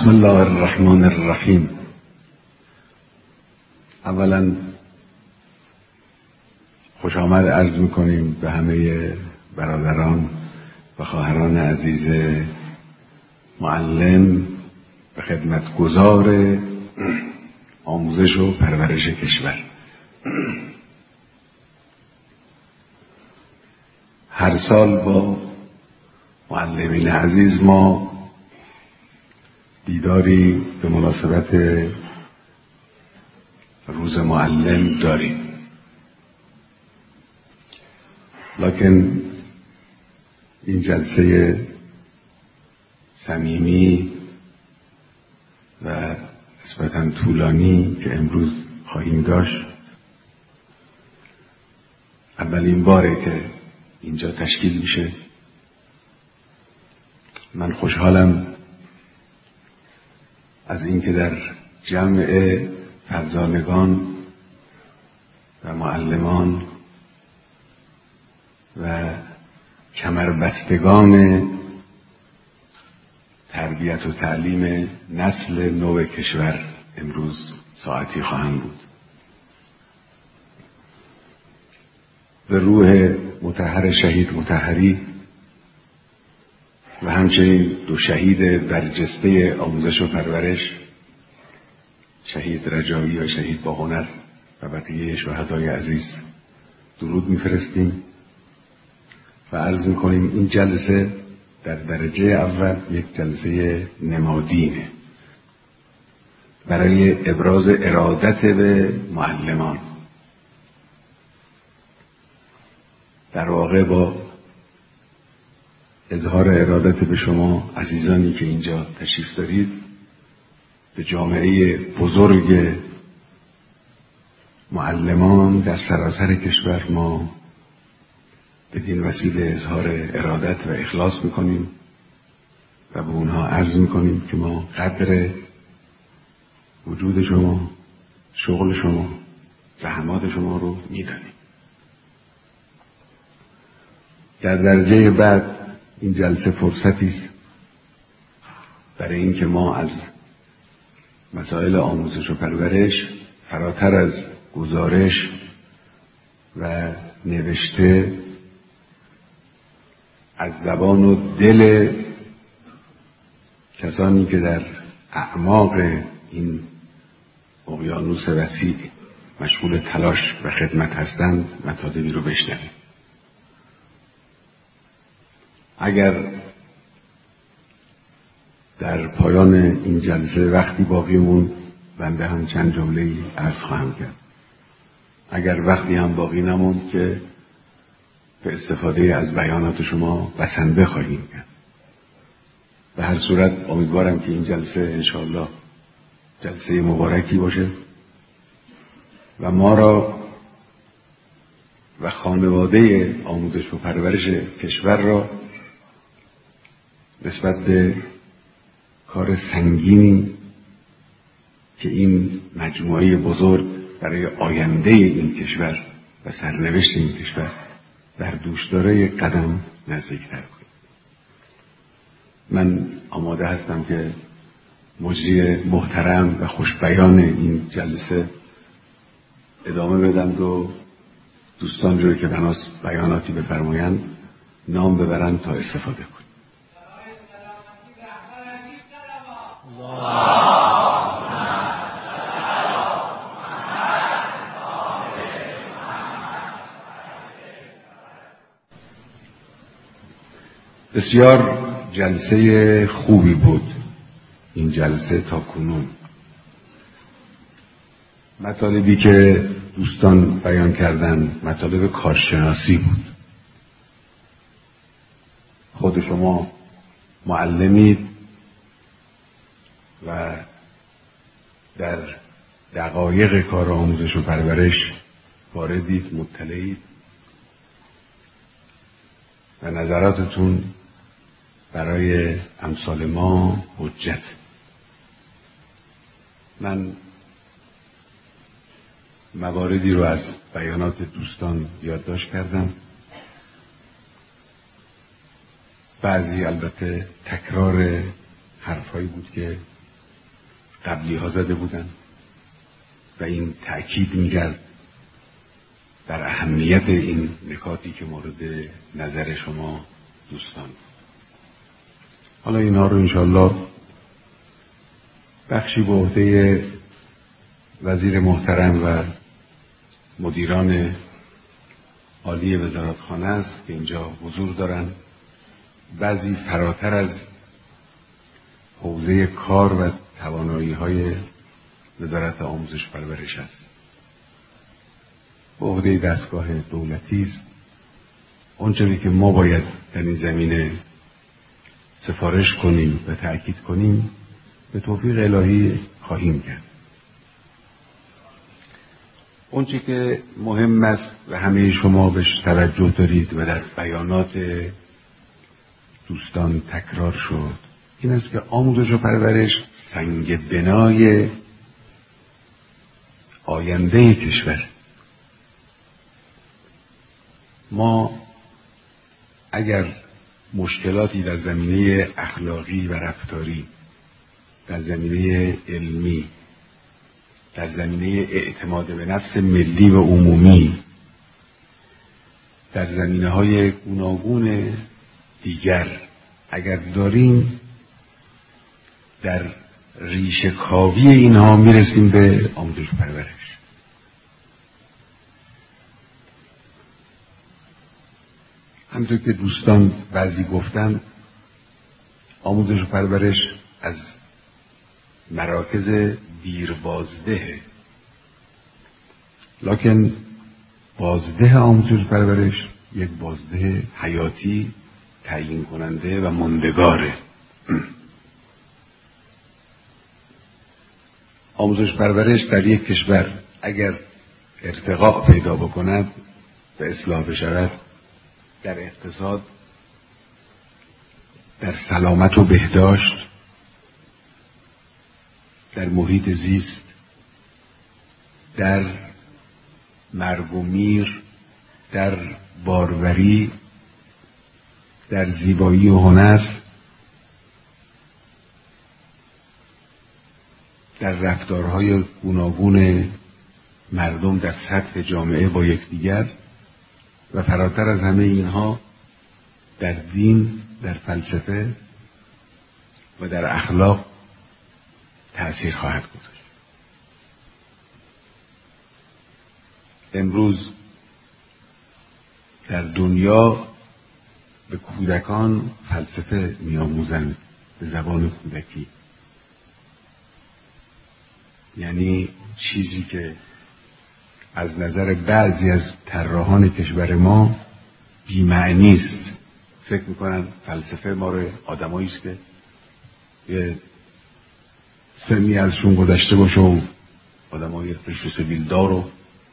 بسم الله الرحمن الرحیم. اولا خوش آمد عرض میکنیم به همه برادران و خواهران عزیز معلم و خدمتگزار آموزش و پرورش کشور. هر سال با معلمین عزیز ما دیداری به مناسبت روز معلم داریم، لکن این جلسه صمیمی و نسبتاً طولانی که امروز خواهیم داشت اولین باره که اینجا تشکیل میشه. من خوشحالم از اینکه در جمع فرزانگان و معلمان و کمربستگان تربیت و تعلیم نسل نو کشور امروز ساعتی خواهم بود. به روح مطهر شهید مطهری و همچنین دو شهید برجسته آموزش و پرورش، شهید رجایی و شهید باهنر و بقیه شهدای عزیز درود میفرستیم و عرض میکنیم این جلسه در درجه اول یک جلسه نمادینه برای ابراز ارادت به معلمان. در واقع با اظهار ارادت به شما عزیزانی که اینجا تشریف دارید، به جامعه بزرگ معلمان در سراسر کشور، ما بدین وسیله اظهار ارادت و اخلاص میکنیم و به اونها عرض میکنیم که ما قدر وجود شما، شغل شما، زحمات شما رو میدانیم. در درجه بعد این جلسه فرصتی است برای اینکه ما از مسائل آموزش و پرورش فراتر از گزارش و نوشته از زبان و دل کسانی که در اعماق این اقیانوس وسیع مشغول تلاش و خدمت هستند مطالبی رو بشنویم. اگر در پایان این جلسه وقتی باقی مون، بنده هم چند جمله‌ای عرض خواهم کرد. اگر وقتی هم باقی نموند که به استفاده از بیانات شما بسنده خواهیم کرد. به هر صورت امیدوارم که این جلسه انشاءالله جلسه مبارکی باشه و ما را و خانواده آموزش و پرورش کشور را نسبت به کار سنگینی که این مجموعه بزرگ برای آینده این کشور و سرنوشت این کشور در دوش داره یک قدم نزدیکتر کنیم. من آماده هستم که مجری محترم و خوشبیان این جلسه ادامه بدم و دوستان رو که بناس بیاناتی بفرمایند نام ببرند تا استفاده کنیم. بسیار جلسه خوبی بود این جلسه تا کنون. مطالبی که دوستان بیان کردن مطالب کارشناسی بود. خود شما معلمید و در دقایق کار آموزش و پرورش واردید، مطلعید و نظراتتون برای امثال ما حجت. من مواردی رو از بیانات دوستان یادداشت کردم، بعضی البته تکرار حرفایی بود که قبلی ها زده بودن و این تأکید می‌کرد در اهمیت این نکاتی که مورد نظر شما دوستان. حالا اینها رو انشاءالله بخشی به عهده وزیر محترم و مدیران عالی وزارتخانه است که اینجا حضور دارند. بعضی فراتر از حوزه کار و توانایی‌های وزارت آموزش پرورش است. به عهده دستگاه دولتی است. اونچه که ما باید در این زمینه سفارش کنیم و تأکید کنیم به توفیق الهی خواهیم کرد. اونچه که مهم است و همه شما بهش توجه دارید و در بیانات دوستان تکرار شد این است که آموزش و پرورش سنگ بنای آینده کشور. ما اگر مشکلاتی در زمینه اخلاقی و رفتاری، در زمینه علمی، در زمینه اعتماد به نفس ملی و عمومی، در زمینه‌های گوناگون دیگر اگر داریم، در ریشه کاوی اینها میرسیم به آموزش پرورش. همونطور که دوستان بعضی گفتن، آموزش پرورش از مراکز دیر بازده، لکن بازده آموزش پرورش یک بازده حیاتی تعیین کننده و ماندگاره. آموزش پرورش در یک کشور اگر ارتقا پیدا بکند و اصلاح بشود، در اقتصاد، در سلامت و بهداشت، در محیط زیست، در مرگ و میر، در باروری، در زیبایی و هنر، در رفتارهای گوناگون مردم در سطح جامعه با یکدیگر و فراتر از همه اینها در دین، در فلسفه و در اخلاق تأثیر خواهد گذاشت. امروز در دنیا به کودکان فلسفه می‌آموزند به زبان کودکی، یعنی چیزی که از نظر بعضی از طراحان کشور ما بی‌معنی است. فکر می‌کنن فلسفه مال آدمایی است که یه سنی ازشون گذشته باشه و آدمای ریش و سبیلدار و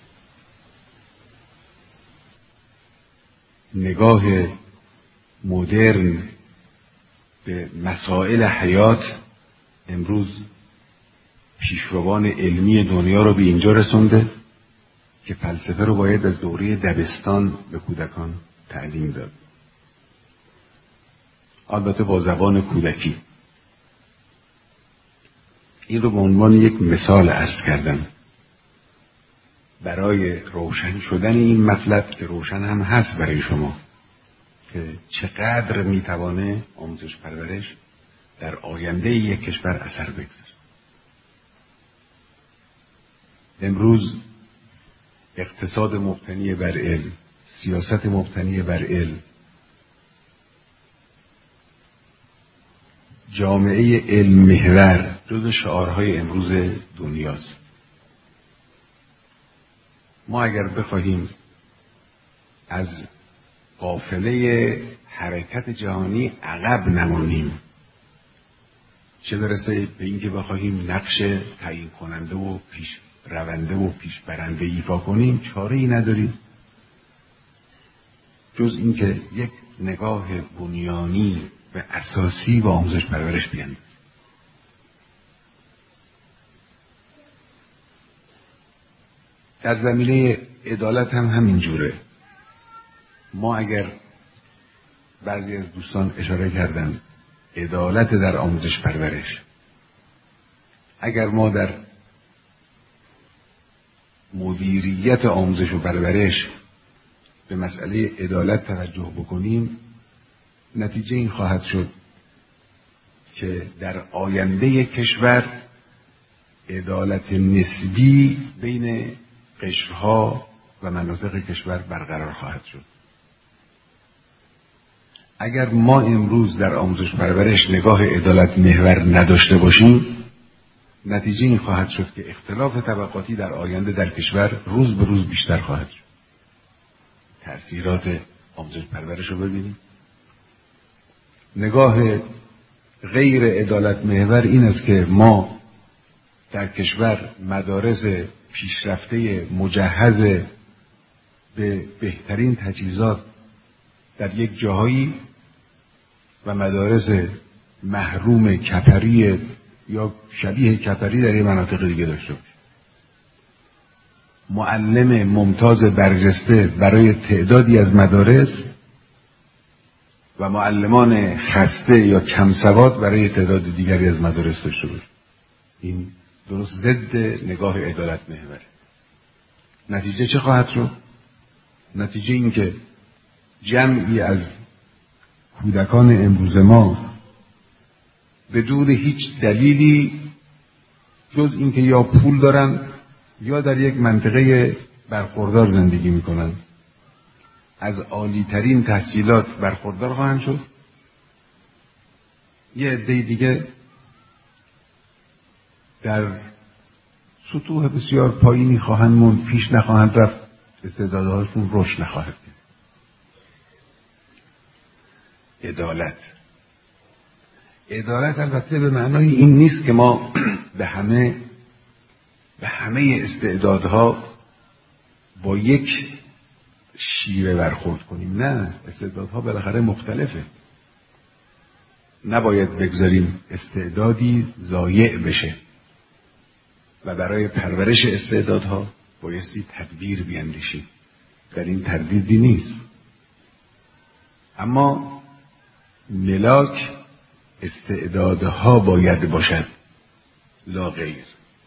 نگاه مدرن به مسائل حیات امروز پیشروان علمی دنیا رو به اینجا رسونده که فلسفه رو باید از دوره دبستان به کودکان تعلیم داد، البته با زبان کودکی. این رو به عنوان یک مثال عرض کردم برای روشن شدن این مطلب که روشن هم هست برای شما که چقدر میتوانه آموزش پرورش در آینده یک کشور اثر بگذاره. امروز اقتصاد مبتنی بر علم، سیاست مبتنی بر علم، جامعه علم محور جز شعارهای امروز دنیاست. ما اگر بخواهیم از قافله حرکت جهانی عقب نمانیم، چه برسه به اینکه بخواهیم نقش تعیین کننده و پیش رونده و پیش برنده ایفا کنیم، چاره ای نداریم جز اینکه یک نگاه بنیانی و اساسی به آموزش پرورش بیاندازیم. در زمینه عدالت هم همین جوره. ما اگر بعضی از دوستان اشاره کردن عدالت در آموزش پرورش، اگر ما در مدیریت آموزش و پرورش به مسئله عدالت توجه بکنیم، نتیجه این خواهد شد که در آینده کشور عدالت نسبی بین قشرها و مناطق کشور برقرار خواهد شد. اگر ما امروز در آموزش و پرورش نگاه عدالت محور نداشته باشیم، نتیجه این خواهد شد که اختلاف طبقاتی در آینده در کشور روز به روز بیشتر خواهد شد. تأثیرات آموزش و پرورش رو ببینیم. نگاه غیر عدالت محور این است که ما در کشور مدارس پیشرفته مجهز به بهترین تجهیزات در یک جاهایی و مدارس محروم کپری یا شبیه کپری در یک مناطق دیگه داشته باشیم. معلم ممتاز برجسته برای تعدادی از مدارس و معلمان خسته یا کم سواد برای تعداد دیگری از مدارس داشته باشیم. این درست ضد نگاه عدالت محور. نتیجه چه خواهد شد؟ نتیجه این که جمعی از کودکان امروز ما بدون هیچ دلیلی جز اینکه یا پول دارن یا در یک منطقه برخوردار زندگی میکنن از عالی‌ترین تحصیلات برخوردار خواهند شد. یه عده دیگه در سطوح بسیار پایینی خواهند موند، پیش نخواهند رفت، استعدادهاشون رشد نخواهد کرد. عدالت البته به معنای این نیست که ما به همه استعدادها با یک شیوه برخورد کنیم. نه، استعدادها بالاخره مختلفه. نباید بگذاریم استعدادی ضایع بشه و برای پرورش استعدادها بایستی تدبیر بیندیشیم. در این تردیدی نیست، اما ملاک استعدادها باید باشد لا غیر.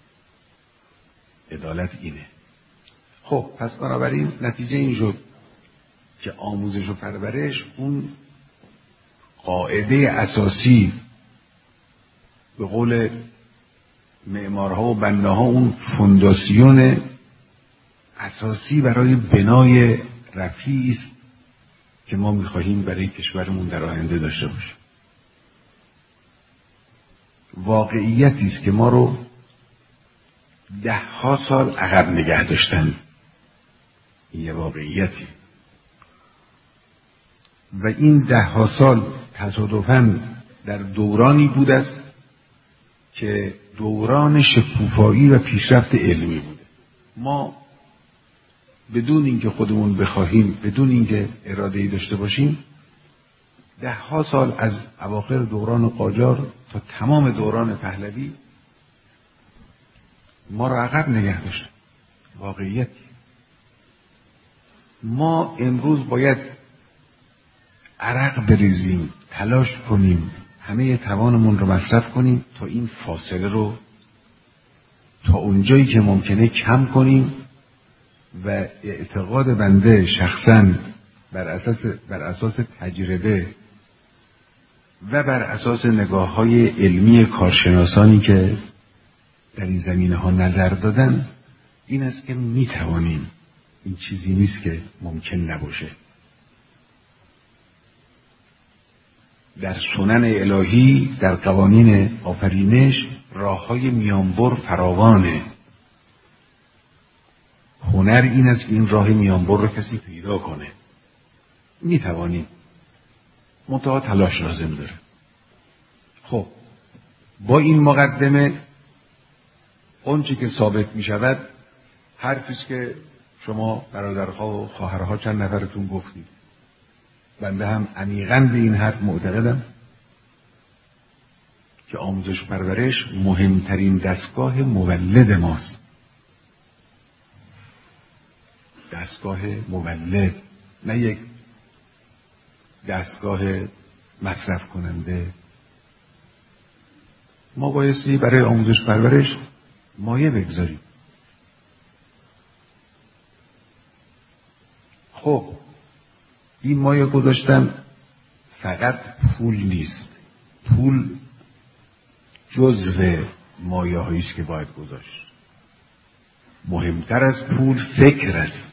عدالت اینه. خب پس بنابراین نتیجه این شد که آموزش و پرورش اون قاعده اساسی، به قول معمارها و بناها اون فونداسیون اساسی برای بنای رفیعی است که ما می‌خواهیم برای کشورمون در آینده داشته باشیم. واقعیتی است که ما رو 10 سال عقب نگه داشتن. این یه واقعیتی و این 10 سال تصادفاً در دورانی بود است که دوران شکوفایی و پیشرفت علمی بوده. ما بدون اینکه خودمون بخواهیم، بدون اینکه اراده‌ای داشته باشیم، 10 سال از اواخر دوران قاجار تا تمام دوران پهلوی ما را عقب نگه داشت. واقعیت ما امروز باید عرق بریزیم، تلاش کنیم، همه توانمون رو مصرف کنیم تا این فاصله رو تا اونجایی که ممکنه کم کنیم و اعتقاد بنده شخصاً بر اساس تجربه و بر اساس نگاه‌های علمی کارشناسانی که در این زمینه‌ها نظر دادن این است که می‌توانیم. این چیزی نیست که ممکن نباشه. در سنن الهی، در قوانین آفرینش راه‌های میانبر فراوانه. هنر این است که این راه میانبر رو کسی پیدا کنه. می‌توانیم، منتها تلاش لازم داره. خب با این مقدمه اونچه که ثابت می شود حرفیست که شما برادرها و خواهرها چند نفرتون گفتید. بنده هم عمیقاً به این حرف معتقدم که آموزش و پرورش مهمترین دستگاه مولد ماست. دستگاه مولد، نه یک دستگاه مصرف کننده، ما بایستی برای آموزش پرورش مایه بگذاریم. خب این مایه گذاشتن فقط پول نیست. پول جزو مایه هاییست که باید گذاشت. مهمتر از پول فکر است.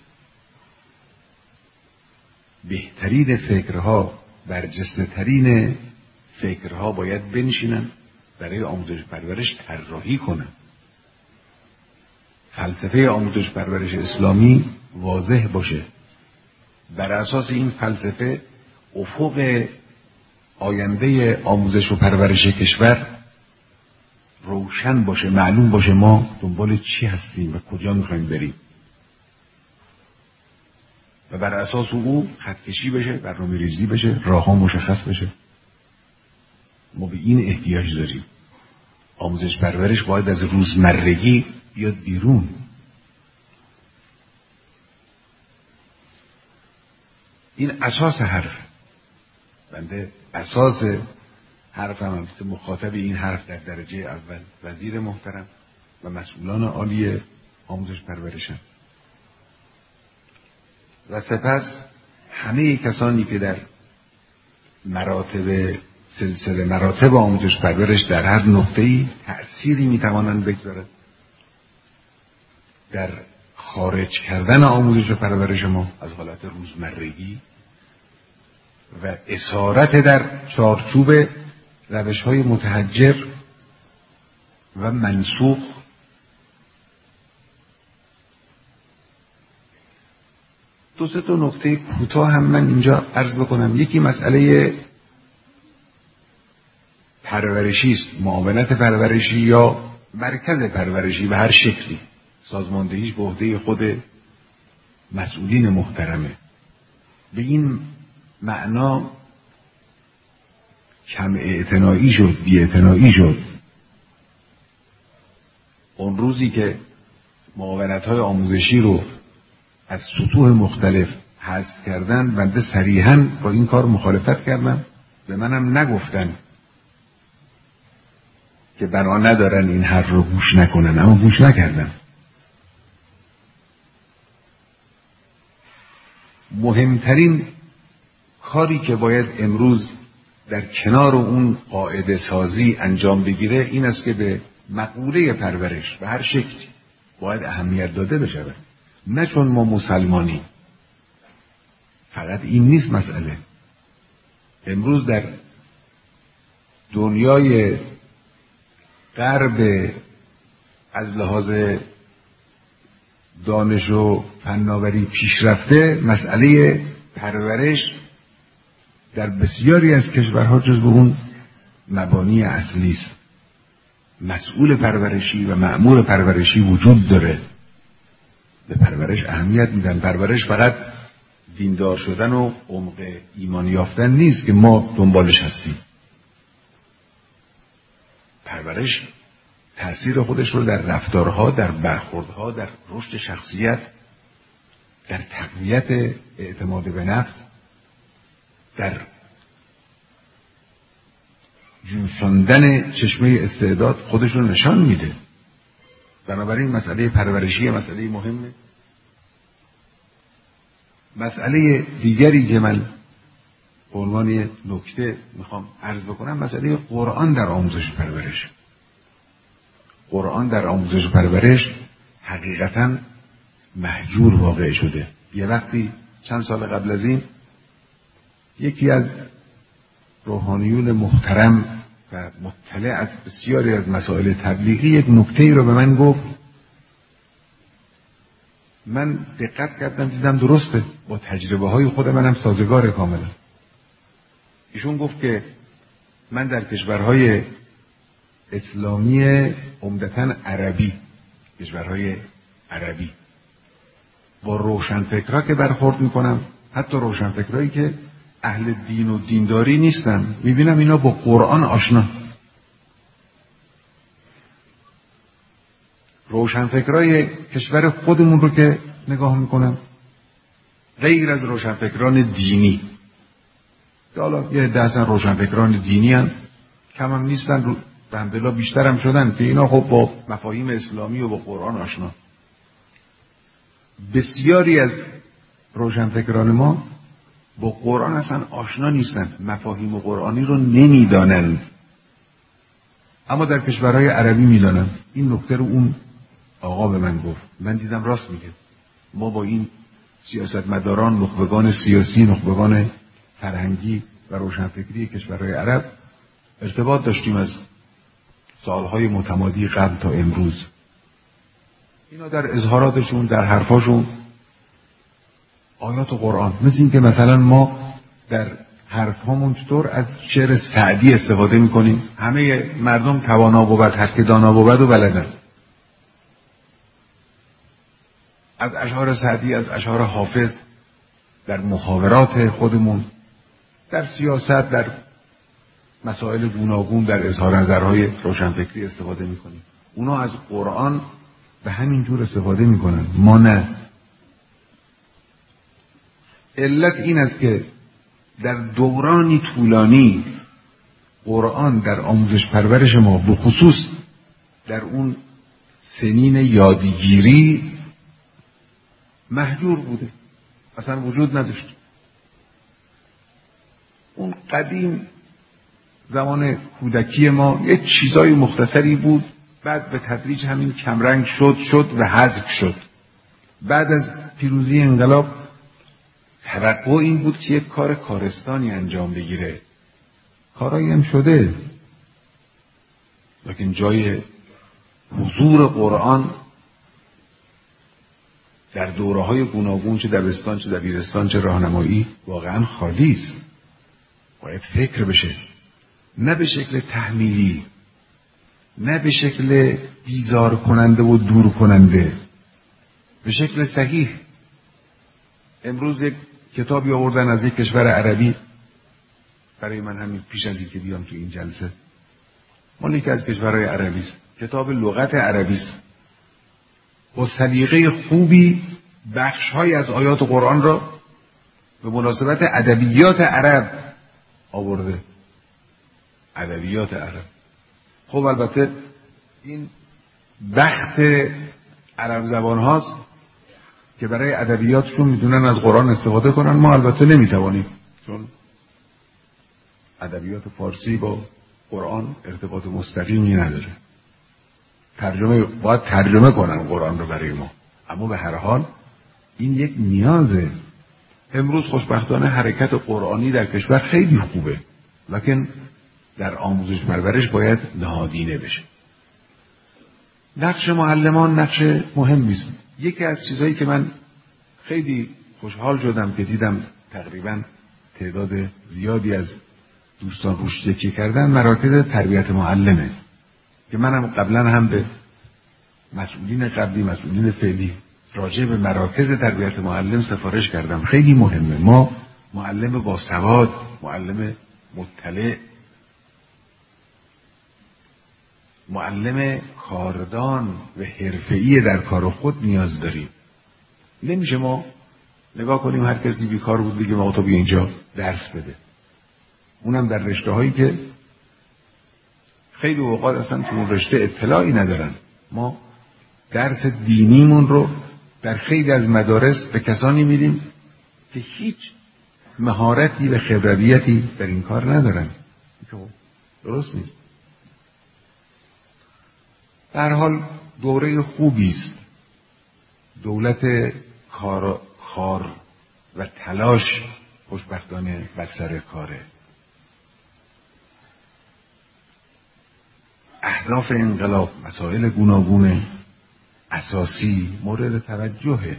بهترین فکرها، برجسته ترین فکرها باید بنشینن برای آموزش پرورش طراحی کنن. فلسفه آموزش پرورش اسلامی واضح باشه. بر اساس این فلسفه افق آینده آموزش و پرورش کشور روشن باشه، معلوم باشه ما دنبال چی هستیم و کجا میخوایم بریم و بر اساس او خطکشی بشه، برنامه ریزی بشه، راهها مشخص بشه. ما به این احتیاج داریم. آموزش پرورش باید از روزمرگی بیاد بیرون. این اساس حرف. بنده اساس حرفم هم مخاطب این حرف در درجه اول وزیر محترم و مسئولان عالی آموزش پرورشن و سپس همه کسانی که در سلسله مراتب آموزش پرورش در هر نقطه‌ای تأثیری میتوانند بگذارند در خارج کردن آموزش و پرورش ما از حالت روزمرگی و اسارت در چارچوب روش‌های متحجر و منسوخ. دو سه تا نکته کوتاه هم من اینجا عرض بکنم. یکی مسئله پرورشی است، معاونت پرورشی یا مرکز پرورشی به هر شکلی. سازماندهیش به عهده خود مسئولین محترمه. به این معنا کم اعتنایی شد، بی اعتنایی شد. اون روزی که معاونت‌های آموزشی رو از سطوح مختلف حذف کردن، بنده صریحاً با این کار مخالفت کردم. به منم نگفتن که بنا ندارن این حرف رو گوش نکنن، اما گوش نکردم. مهمترین کاری که باید امروز در کنار اون قاعده سازی انجام بگیره این است که به مقوله پرورش به هر شکلی باید اهمیت داده بشه. نه چون ما مسلمانیم. فقط این نیست مسئله. امروز در دنیای غرب از لحاظ دانش و فناوری پیشرفته، مسئله پرورش در بسیاری از کشورها جزو اون مبانی اصلی است. مسئول پرورشی و مأمور پرورشی وجود داره. به پرورش اهمیت میدن. پرورش فقط دیندار شدن و عمق ایمان یافتن نیست که ما دنبالش هستیم. پرورش تأثیر خودش رو در رفتارها، در برخوردها، در رشد شخصیت، در تقویت اعتماد به نفس، در جوشاندن چشمه استعداد خودش رو نشان میده. بنابراین مسئله پرورشی مسئله مهمه. مسئله دیگری که من به عنوان نکته میخوام عرض بکنم مسئله قرآن در آموزش پرورش. قرآن در آموزش پرورش حقیقتاً مهجور واقع شده. یه وقتی چند سال قبل از این یکی از روحانیون محترم و مطلع از بسیاری از مسائل تبلیغی یک نکته‌ای رو به من گفت. من دقت کردم دیدم درسته، با تجربه های خود منم سازگار کاملا. ایشون گفت که من در کشورهای اسلامی عمدتاً عربی، کشورهای عربی، با روشنفکرها که برخورد میکنم، حتی روشنفکرهایی که اهل دین و دینداری نیستن، میبینم اینا با قرآن آشنا. روشنفکرای کشور خودمون رو که نگاه میکنم، غیر از روشنفکران دینی، حالا یه عده اصلا روشنفکران دینی هم کم هم نیستن، الحمدلله بیشتر هم شدن که اینا خب با مفاهیم اسلامی و با قرآن آشنا. بسیاری از روشنفکران ما با قرآن اصلا آشنا نیستن، مفاهیم قرآنی رو نمیدانند، اما در کشورهای عربی میدانند. این نکته رو اون آقا به من گفت، من دیدم راست میگه. ما با این سیاستمداران، نخبگان سیاسی، نخبگان فرهنگی و روشنفکری کشورهای عرب ارتباط داشتیم از سالهای متمادی قبل تا امروز. اینا در اظهاراتشون، در حرفاشون آیات قرآن، مثل این که مثلا ما در حرفهامون چطور از شعر سعدی استفاده میکنیم، همه مردم توانا بود هر که دانا بود و بلدن. از اشعار سعدی، از اشعار حافظ در محاورات خودمون، در سیاست، در مسائل گوناگون، در اظهار نظرهای روشنفکری استفاده میکنیم. اونا از قرآن به همین جور استفاده میکنن، ما نه. علت این است که در دورانی طولانی قرآن در آموزش پرورش ما، به خصوص در اون سنین یادگیری، محجور بوده، اصلا وجود نداشت. اون قدیم زمان کودکی ما یه چیزای مختصری بود، بعد به تدریج همین کمرنگ شد و حذف شد. بعد از پیروزی انقلاب توقع این بود که یک کار کارستانی انجام بگیره، کارایی هم شده، لیکن جای حضور قرآن در دوره‌های گوناگون، چه دبستان چه دبیرستان چه راهنمایی، واقعا خالی است. باید فکر بشه، نه به شکل تحمیلی، نه به شکل بیزار کننده و دور کننده، به شکل صحیح. امروز یک کتابی آوردن از یک کشور عربی برای من، همین پیش از اینکه بیام تو این جلسه، مال یکی از کشورهای عربی است، کتاب لغت عربی است، با سلیقه خوبی بخش‌های از آیات قرآن را به مناسبت ادبیات عرب آورده. ادبیات عرب. خب البته این بخت عرب زبان هاست که برای ادبیاتشون میدونن از قرآن استفاده کنن. ما البته نمیتوانیم، چون ادبیات فارسی با قرآن ارتباط مستقیمی نداره. باید ترجمه کنن قرآن رو برای ما، اما به هر حال این یک نیازه. امروز خوشبختانه حرکت قرآنی در کشور خیلی خوبه، لکن در آموزش پرورش باید نهادینه بشه. نقش معلمان نقش مهمی است. یکی از چیزایی که من خیلی خوشحال شدم که دیدم تقریبا تعداد زیادی از دوستان روش تکیه کردن، مراکز تربیت معلمه، که منم قبلا هم به مسئولین قبلی، مسئولین فعلی، راجع به مراکز تربیت معلم سفارش کردم. خیلی مهمه. ما معلم باسواد، معلم مطلع، معلم کاردان و حرفه‌ای در کار خود نیاز داریم. نمیشه ما نگاه کنیم هر کسی بیکار بود بگیم آقا تو بیا اینجا درس بده، اونم در رشته هایی که خیلی اوقات اصلا تو اون رشته اطلاعی ندارن. ما درس دینیمون رو در خیلی از مدارس به کسانی میدیم که هیچ مهارتی و خبرتیتی در این کار ندارن. درست نیست. در حال دوره خوبی است. دولت کار و تلاش خوشبختانه بر سر کاره. اهداف انقلاب، مسائل گوناگون اساسی مورد توجهه.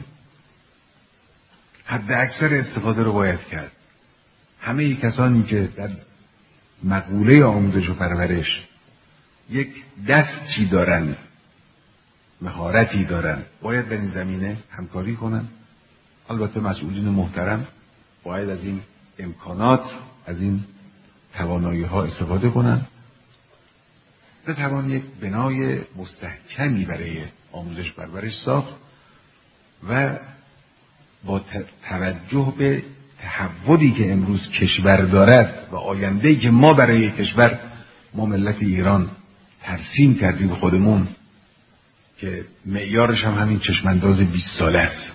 حد اکثر استفاده رو باید کرد. همه کسانی که در مقوله آموزش و پرورش یک دستی دارن، مهارتی دارن، باید در این زمینه همکاری کنن. البته مسئولین محترم باید از این امکانات، از این توانایی ها استفاده کنن، بتوان یک بنای مستحکمی برای آموزش پرورش ساخت و با توجه به تحولی که امروز کشور دارد و آینده‌ای که ما برای کشور، ما ملت ایران ترسیم کردیم خودمون که معیارش هم همین چشمانداز 20 ساله است.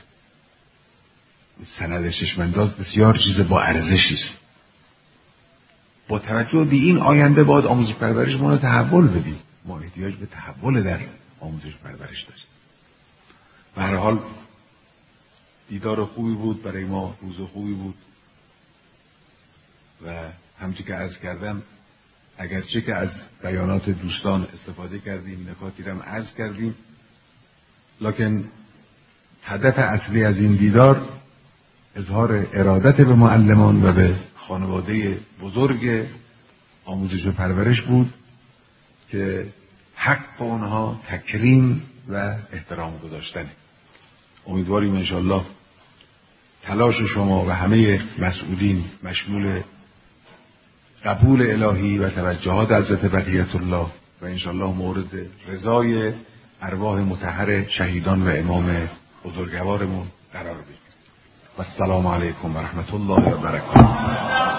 سند چشمانداز بسیار چیز با ارزشی است. با توجه به این آینده باید آموزش پرورشمون رو تحول بدیم. ما احتیاج به تحول در آموزش پرورش داریم. به هر حال دیدار خوبی بود برای ما، روز خوبی بود و همچون که عرض کردم اگرچه که از بیانات دوستان استفاده کردیم، نکاتی رو هم عرض کردیم، لکن هدف اصلی از این دیدار اظهار ارادت به معلمان و به خانواده بزرگ آموزش و پرورش بود که حق اونها تکریم و احترام گذاشتنه. امیدواریم انشاءالله تلاش شما و همه مسئولین مشمول قبول الهی و توجهات حضرت بقیت الله و انشاءالله مورد رضای ارواح مطهر شهیدان و امام بزرگوارمون قرار بگیرد. و السلام علیکم و رحمت الله و برکاته.